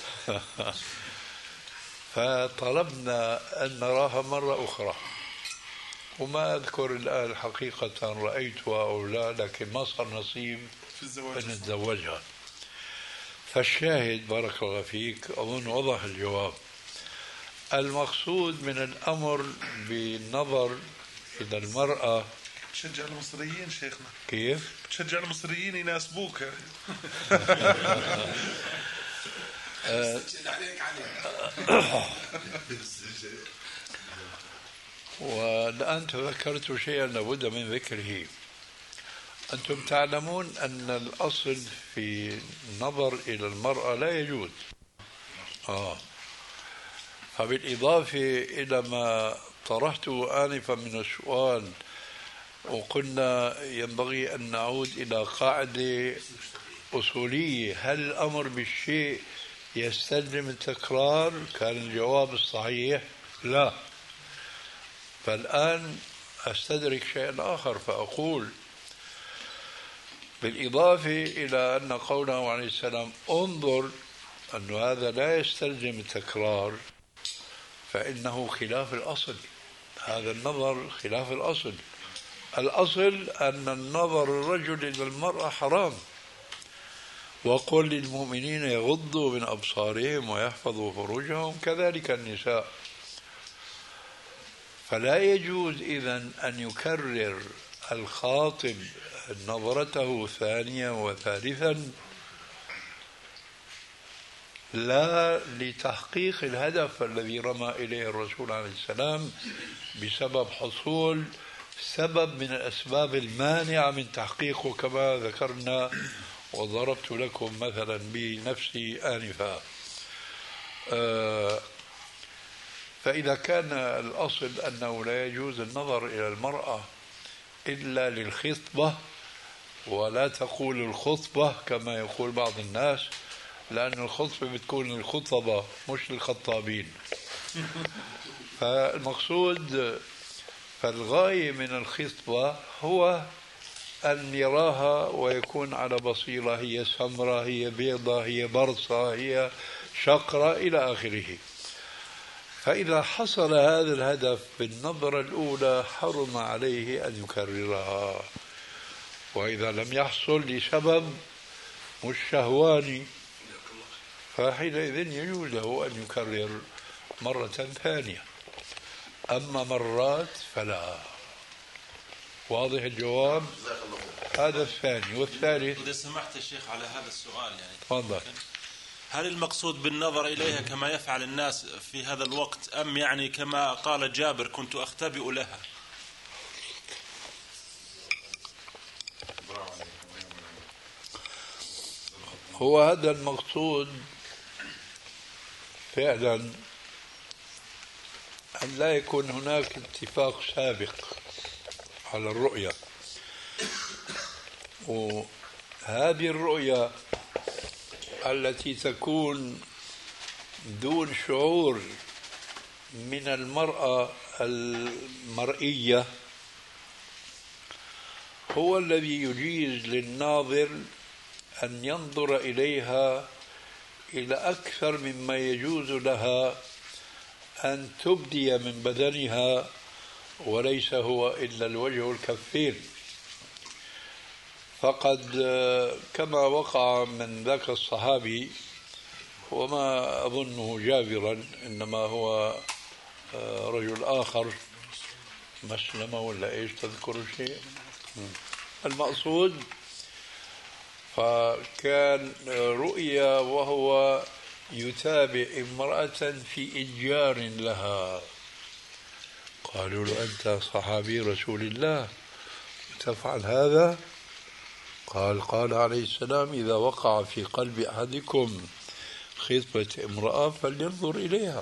فطلبنا أن نراها مرة أخرى، وما أذكر الآن حقيقة رأيتها أو لا، لكن ما صار نصيب أن نتزوجها. فالشاهد بارك الله فيك أظن وضح الجواب. المقصود من الأمر بالنظر إلى المرأة. تشجع المصريين شيخنا. كيف؟ تشجع المصريين يناسبوك. والآن تذكرت شيئا لابد من ذكره. أنتم تعلمون أن الأصل في النظر إلى المرأة لا يجوز. فبالإضافة إلى ما طرحته آنفا من السؤال، وقلنا ينبغي أن نعود إلى قاعدة أصولية: هل الأمر بالشيء يستلزم التكرار؟ كان الجواب الصحيح لا. فالآن أستدرك شيئا آخر فأقول بالإضافة إلى أن قوله عليه السلام انظر أن هذا لا يستلزم التكرار، فإنه خلاف الأصل. هذا النظر خلاف الأصل. الأصل أن النظر الرجل إلى المرأة حرام، وقل للمؤمنين يغضوا من أبصارهم ويحفظوا فروجهم، كذلك النساء. فلا يجوز إذن أن يكرر الخاطب نظرته ثانيا وثالثا، لا لتحقيق الهدف الذي رمى إليه الرسول عليه السلام بسبب حصول سبب من الأسباب المانعة من تحقيقه كما ذكرنا وضربت لكم مثلا بنفسي آنفا. فإذا كان الأصل أنه لا يجوز النظر إلى المرأة إلا للخطبة، ولا تقول الخطبة كما يقول بعض الناس، لأن الخطبة بتكون للخطبة مش للخطابين. فالمقصود، فالغاية من الخطبة هو أن يراها ويكون على بصيرة، هي سمرة، هي بيضة، هي برصة، هي شقرة إلى آخره. فإذا حصل هذا الهدف بالنظرة الأولى حرم عليه أن يكررها، وإذا لم يحصل لسبب مش شهواني فحينئذ يجوز له أن يكرر مرة ثانية، أما مرات فلا. واضح الجواب؟ هذا الثاني. والثالث إذا سمحت الشيخ على هذا السؤال يعني تفضل. هل المقصود بالنظر إليها كما يفعل الناس في هذا الوقت، أم يعني كما قال جابر كنت أختبئ لها؟ هو هذا المقصود فعلا، أن لا يكون هناك اتفاق سابق على الرؤية، وهذه الرؤية التي تكون دون شعور من المرأة المرئية هو الذي يجيز للناظر أن ينظر إليها إلى أكثر مما يجوز لها أن تبدي من بدنها، وليس هو إلا الوجه والكفين. فقد كما وقع من ذاك الصحابي، وما أظنه جابرا إنما هو رجل آخر، مسلمة ولا إيش، تذكر شيء؟ المقصود فكان رؤيا وهو يتابع امرأة في إتجار لها، قالوا له أنت صحابي رسول الله تفعل هذا؟ قال عليه السلام إذا وقع في قلب أحدكم خطبة امرأة فلينظر إليها،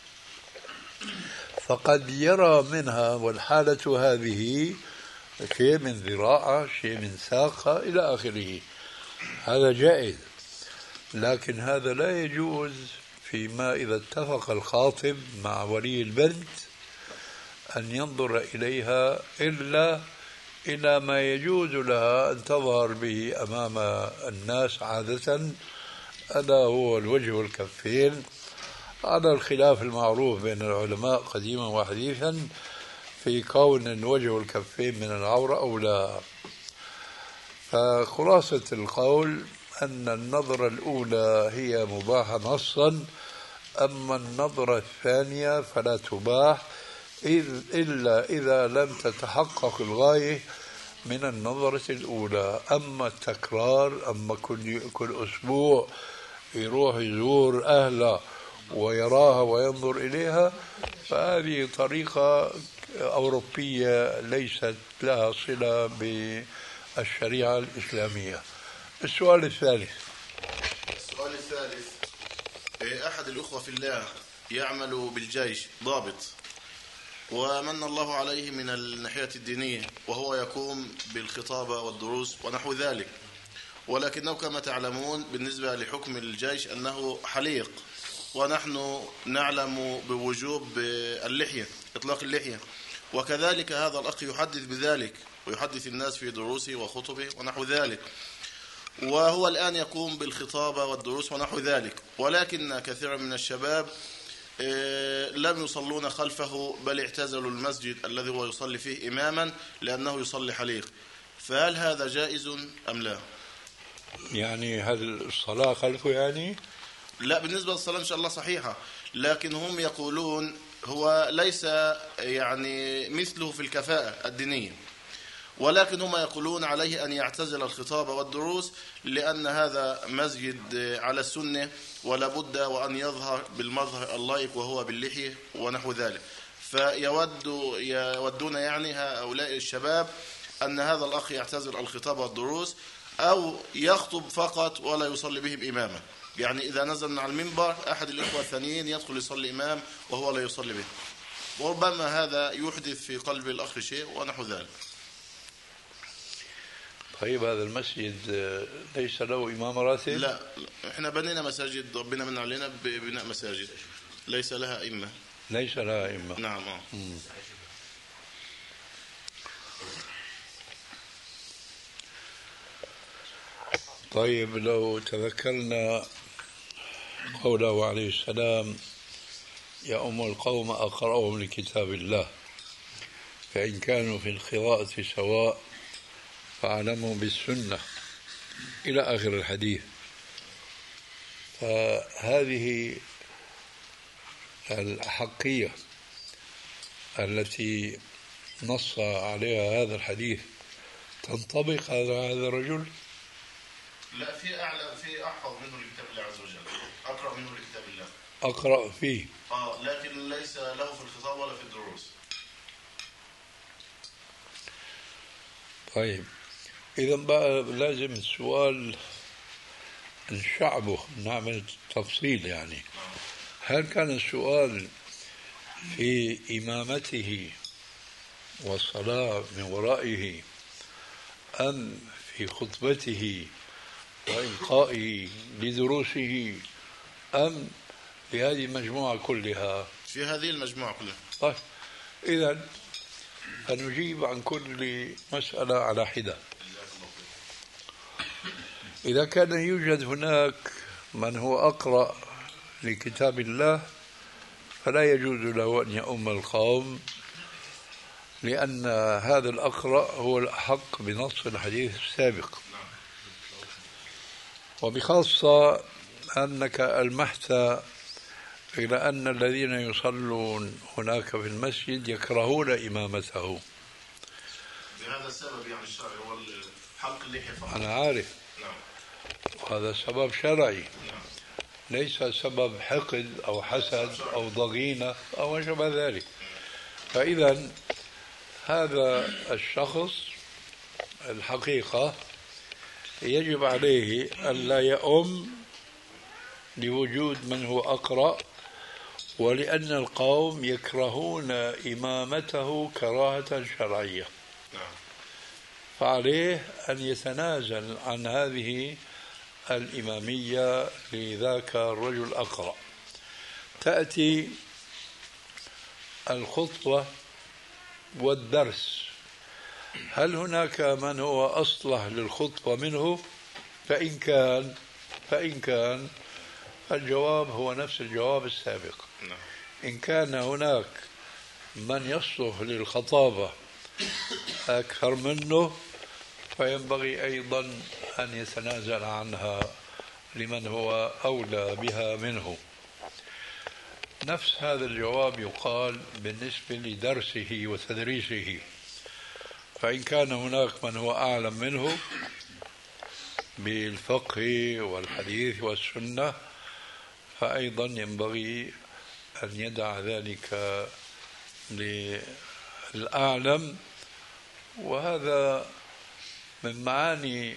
فقد يرى منها، والحالة هذه شيء من ذراعة، شيء من ساقة إلى آخره، هذا جائز. لكن هذا لا يجوز فيما إذا اتفق الخاطب مع ولي البنت أن ينظر إليها إلا إلى ما يجوز لها أن تظهر به أمام الناس عادة، ألا هو الوجه والكفين، على الخلاف المعروف بين العلماء قديما وحديثا في كون الوجه والكفين من العورة أو لا. فخلاصة القول أن النظرة الأولى هي مباحة نصا، أما النظرة الثانية فلا تباح إلا إذا لم تتحقق الغاية من النظرة الأولى. أما التكرار، أما كل أسبوع يروح يزور أهله ويراها وينظر إليها، فهذه طريقة أوروبية ليست لها صلة بالشريعة الإسلامية. السؤال الثالث. أحد الأخوة في الله يعمل بالجيش ضابط، ومن الله عليه من الناحية الدينية، وهو يقوم بالخطابة والدروس ونحو ذلك، ولكنه كما تعلمون بالنسبة لحكم الجيش أنه حليق، ونحن نعلم بوجوب اللحية، إطلاق اللحية، وكذلك هذا الأخ يحدث بذلك ويحدث الناس في دروسه وخطبه ونحو ذلك، وهو الآن يقوم بالخطابة والدروس ونحو ذلك، ولكن كثيرا من الشباب لم يصلون خلفه، بل اعتزلوا المسجد الذي هو يصلي فيه إماما لأنه يصلي حليق. فهل هذا جائز أم لا؟ يعني هل الصلاة خلفه يعني؟ لا، بالنسبة للصلاة إن شاء الله صحيحة، لكن هم يقولون هو ليس يعني مثله في الكفاءة الدينية، ولكن هم يقولون عليه أن يعتزل الخطاب والدروس لأن هذا مسجد على السنة ولا بد وأن يظهر بالمظهر اللائق وهو باللحية ونحو ذلك. يودون يعني هؤلاء الشباب أن هذا الأخ يعتزل الخطاب والدروس أو يخطب فقط ولا يصلي بهم إماما، يعني إذا نزل من على المنبر أحد الإخوة الثانيين يدخل يصلي إمام وهو لا يصلي به، وربما هذا يحدث في قلب الأخ شيء ونحو ذلك. طيب هذا المسجد ليس له إمام راتب؟ لا، احنا بنينا مساجد، ربنا من علينا ببناء مساجد ليس لها إمة. ليس لها إمة. نعم. طيب لو تذكرنا قوله عليه السلام: يا أم القوم أقرأهم لكتاب الله فإن كانوا في القراءة سواء فاعلموا بالسنة، إلى آخر الحديث. فهذه الأحقية التي نص عليها هذا الحديث تنطبق على هذا الرجل؟ لا، في أعلى، في أحفظ منه لكتاب الله عز وجل، أقرأ منه لكتاب الله. أقرأ فيه لكن ليس له في الخطاب ولا في الدروس. طيب إذا بقى لازم السؤال نشعبه، نعمل تفصيل يعني. هل كان السؤال في إمامته والصلاة من ورائه أم في خطبته وإلقائه لدروسه أم في هذه المجموعة كلها؟ في هذه المجموعة كلها. طيب إذن هنجيب عن كل مسألة على حدة. إذا كان يوجد هناك من هو أقرأ لكتاب الله فلا يجوز له أن يؤم القوم، لأن هذا الأقرأ هو الأحق بنص الحديث السابق، وبخاصة أنك ألمحت إلى أن الذين يصلون هناك في المسجد يكرهون إمامته. بهذا السبب يعني الشرعي هو حلق اللحية فقط. أنا عارف. نعم. وهذا سبب شرعي. نعم. ليس سبب حقد أو حسد أو ضغينة أو ما شابه ذلك. فإذا هذا الشخص الحقيقة يجب عليه أن لا يؤم لوجود من هو أقرأ، ولأن القوم يكرهون إمامته كراهة شرعية. فعليه أن يتنازل عن هذه الإمامية لذاك الرجل الأقرأ. تأتي الخطبة والدرس، هل هناك من هو أصلح للخطبة منه؟ فإن كان الجواب هو نفس الجواب السابق. إن كان هناك من يصلح للخطابة أكثر منه فينبغي أيضا أن يتنازل عنها لمن هو أولى بها منه. نفس هذا الجواب يقال بالنسبة لدرسه وتدريسه، فإن كان هناك من هو أعلم منه بالفقه والحديث والسنة فأيضا ينبغي أن يدع ذلك للأعلم. وهذا من معاني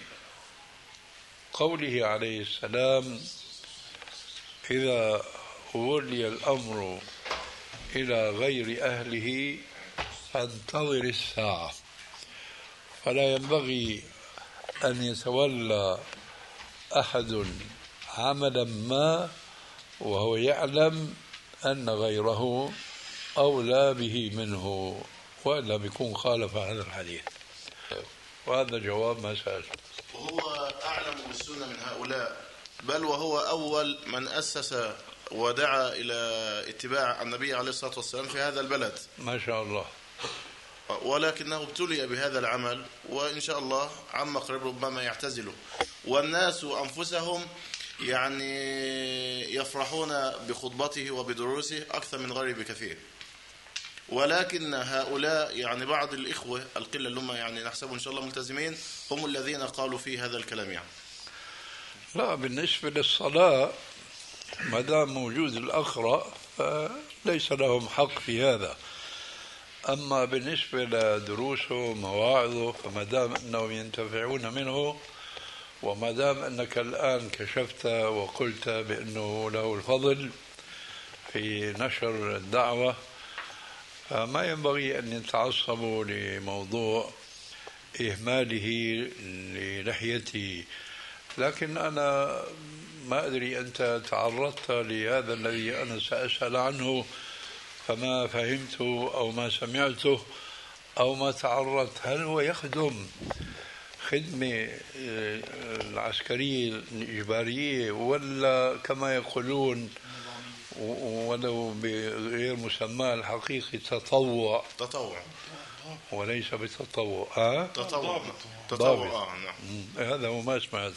قوله عليه السلام: إذا ولي الأمر إلى غير أهله فانتظر الساعة. فلا ينبغي أن يتولى أحد عملا ما وهو يعلم أن غيره أولى به منه، وإلا بيكون خالف هذا الحديث. وهذا جواب ما سأل. وهو أعلم بالسنة من هؤلاء، بل وهو أول من أسس ودعا إلى اتباع النبي عليه الصلاة والسلام في هذا البلد ما شاء الله. ولكنه ابتلي بهذا العمل، وإن شاء الله عما قريب ربما يعتزله. والناس أنفسهم يعني يفرحون بخطبته وبدروسه أكثر من غيره بكثير. ولكن هؤلاء يعني بعض الإخوة القلة اللي هم يعني نحسبهم إن شاء الله ملتزمين هم الذين قالوا في هذا الكلام يعني. لا، بالنسبة للصلاة ما دام موجود الأقرأ فليس لهم حق في هذا. أما بالنسبة لدروسه ومواعظه فما دام أنهم ينتفعون منه، وما دام أنك الآن كشفت وقلت بأنه له الفضل في نشر الدعوة، فما ينبغي أن يتعصبوا لموضوع إهماله للحيته. لكن أنا ما أدري، أنت تعرضت لهذا الذي أنا سأسأل عنه فما فهمته أو ما سمعته أو ما تعرضت، هل هو يخدم خدمة العسكرية الإجبارية ولا كما يقولون ولو بغير مسمى الحقيقي تطوع وليس بتطوع؟ تطوع. نعم. هذا هو ما سمعت.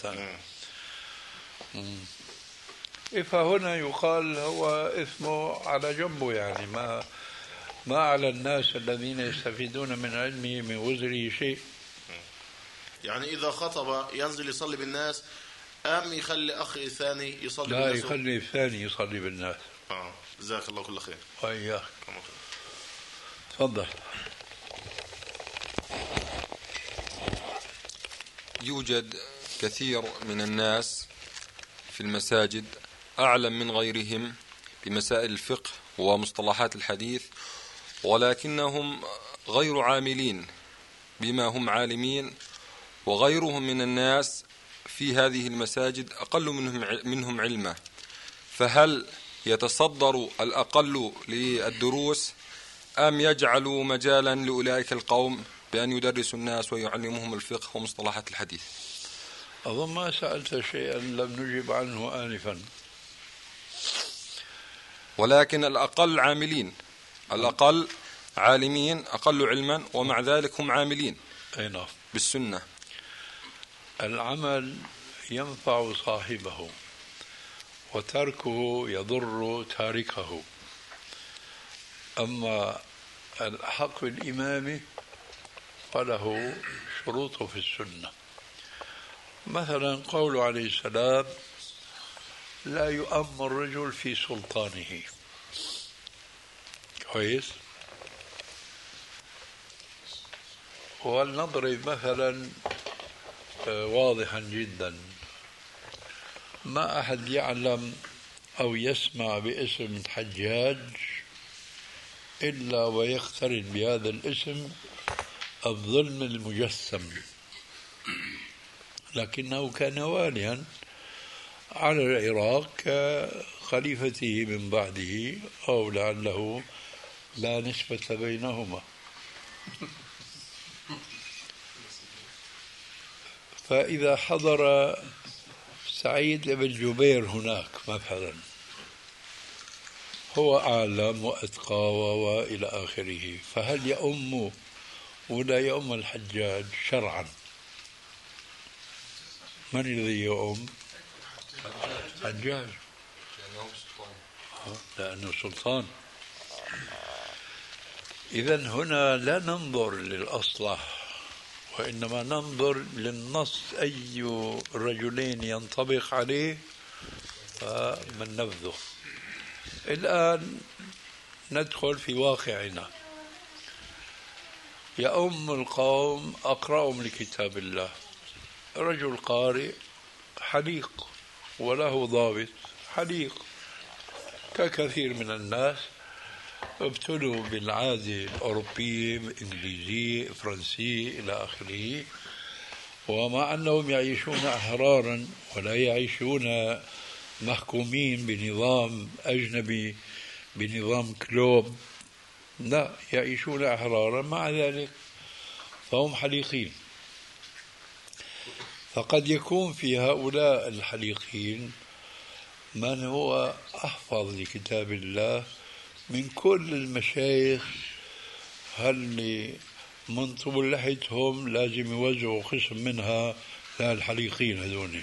فهنا يقال هو اسمه على جنبه، يعني ما على الناس الذين يستفيدون من علمه من وزره شيء. يعني إذا خطب ينزل يصلي بالناس أم يخلي أخ ثاني يصلي لا، بالناس؟ يخلي الثاني يصلي بالناس. جزاك الله كل خير. وإياك. تفضل. يوجد كثير من الناس في المساجد أعلم من غيرهم بمسائل الفقه ومصطلحات الحديث، ولكنهم غير عاملين بما هم عالمين، وغيرهم من الناس في هذه المساجد أقل منهم علما. فهل يتصدر الأقل للدروس أم يجعلوا مجالا لأولئك القوم بأن يدرسوا الناس ويعلمهم الفقه ومصطلحات الحديث؟ أظن ما سألت شيئا لم نجب عنه آنفا. ولكن الأقل عاملين، الأقل عالمين، أقل علما، ومع ذلك هم عاملين بالسنة. العمل ينفع صاحبه وتركه يضر تاركه. أما الحق بالإمامة فله شروط في السنة. مثلا قول عليه السلام: لا يؤم الرجل في سلطانه. كويس. ولنضرب مثلا واضحا جدا: ما أحد يعلم أو يسمع باسم حجاج إلا ويقترن بهذا الاسم الظلم المجسم، لكنه كان واليا على العراق كخليفته من بعده، أو لعله لا نسبة بينهما. فإذا حضر سعيد بن جبير هناك مثلا، هو أعلم وأتقى وإلى آخره، فهل يؤم ولا يؤم الحجاج شرعا؟ من الذي يؤم؟ حجاج، لأنه سلطان. إذن هنا لا ننظر للأصلح، وإنما ننظر للنص، أي رجلين ينطبق عليه فمن نبذه. الآن ندخل في واقعنا. يؤم القوم أقرأهم لكتاب الله، رجل قارئ حليق وله ضابط حليق، ككثير من الناس ابتلوا بالعادة الأوروبية، إنجليزية، فرنسية إلى آخره، ومع أنهم يعيشون أحرارا ولا يعيشون محكومين بنظام أجنبي، بنظام كلوب، لا، يعيشون أحرارا، مع ذلك فهم حليقين. فقد يكون في هؤلاء الحليقين من هو أحفظ لكتاب الله من كل المشايخ، هل من طول لحيتهم لازم يوزعوا قسم منها للحليقين هذول.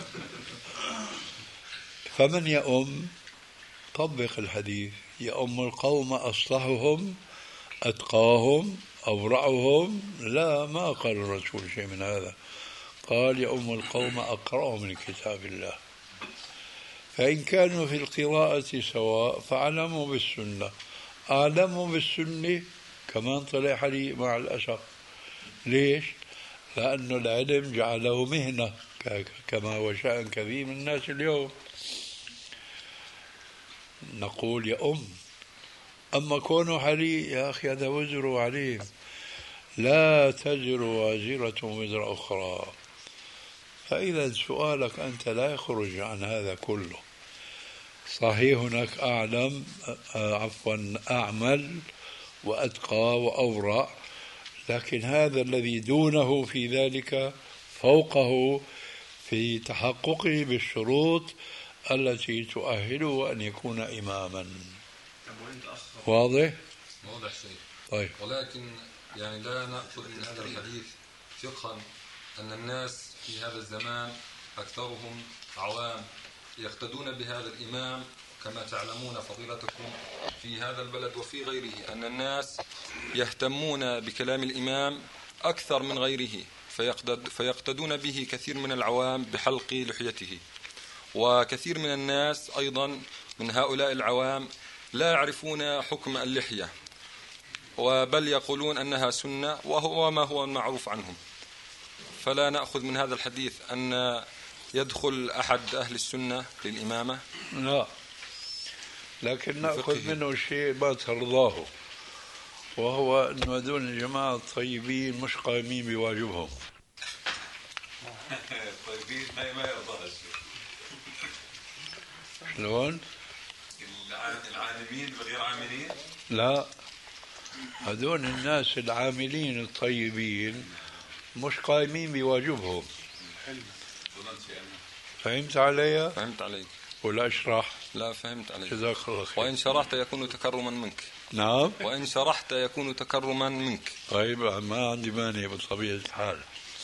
فمن يؤم؟ طبق الحديث: يؤم القوم أصلحهم أتقاهم أورعهم، لا، ما قال الرسول شيء من هذا. قال يؤم القوم أقرأهم لكتاب الله. فإن كانوا في القراءة سواء فأعلموا بالسنة، أعلموا بالسنة كمان طلع علي مع الأسف. ليش؟ لأن العلم جعله مهنة كما هو شأن كثير من الناس اليوم. نقول يا أما كونه علي يا أخي هذا وزر عليه، لا تزر وازرة وزر أخرى. فإذا سؤالك أنت لا يخرج عن هذا كله. صحيح هناك أعمل وأتقى وأورع، لكن هذا الذي دونه في ذلك فوقه في تحققه بالشروط التي تؤهله أن يكون إماما. واضح؟ واضح شيء. طيب. ولكن يعني لا نأخذ من هذا الحديث فقها أن الناس في هذا الزمان أكثرهم عوام يقتدون بهذا الإمام، كما تعلمون فضيلتكم في هذا البلد وفي غيره أن الناس يهتمون بكلام الإمام أكثر من غيره، فيقتدون به كثير من العوام بحلق لحيته. وكثير من الناس أيضا من هؤلاء العوام لا يعرفون حكم اللحية، وبل يقولون أنها سنة وهو ما هو المعروف عنهم. فلا نأخذ من هذا الحديث أن يدخل أحد أهل السنة للإمامة، لا، لكن نأخذ منه شيء ما ترضاه، وهو أن هذول الجماعة الطيبين مش قائمين بواجبهم. طيبين ما يرضى الشيء. شلون؟ العاملين غير عاملين؟ لا، هذول الناس العاملين الطيبين مش قائمين بواجبهم. فهمت علي؟ فهمت عليك. ولا أشرح؟ لا فهمت عليك. جزاك الله خير. وإن شرحت يكون تكرما منك. نعم. وإن شرحت يكون تكرما منك. طيب ما عندي مانع بطبيعة الحال.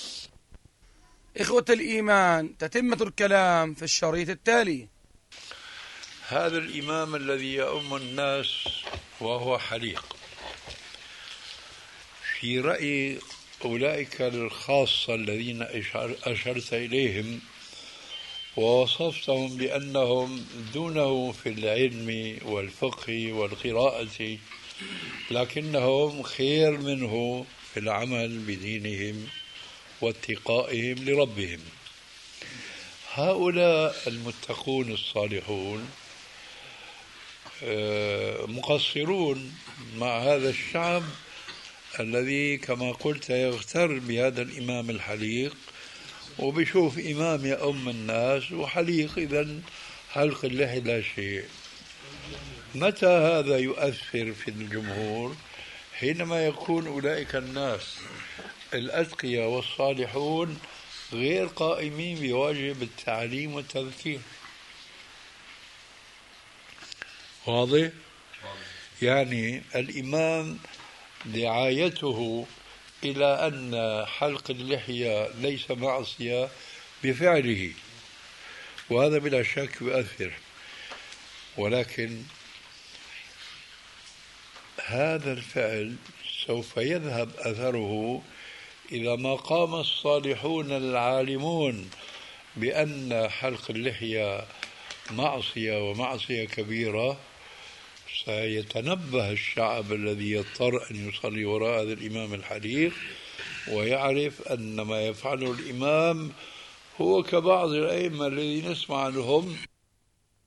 إخوة الإيمان، تتمة الكلام في الشريط التالي. هذا الإمام الذي يؤم الناس وهو حليق، في رأي أولئك الخاصة الذين أشرت إليهم ووصفتهم بأنهم دونه في العلم والفقه والقراءة، لكنهم خير منه في العمل بدينهم واتقائهم لربهم. هؤلاء المتقون الصالحون مقصرون مع هذا الشعب الذي كما قلت يغتر بهذا الإمام الحليق، وبشوف إمام يؤم الناس وحليق، إذن حلق اللحية لا شيء. متى هذا يؤثر في الجمهور؟ حينما يكون أولئك الناس الأتقياء والصالحون غير قائمين بواجب التعليم والتذكير. واضح؟ يعني الإمام دعايته إلى أن حلق اللحية ليس معصية بفعله، وهذا بلا شك يؤثر، ولكن هذا الفعل سوف يذهب أثره إذا ما قام الصالحون العالمون بأن حلق اللحية معصية ومعصية كبيرة. سيتنبه الشعب الذي يضطر أن يصلي وراء هذا الإمام الحليق ويعرف أن ما يفعله الإمام هو كبعض الأئمة الذين نسمع عنهم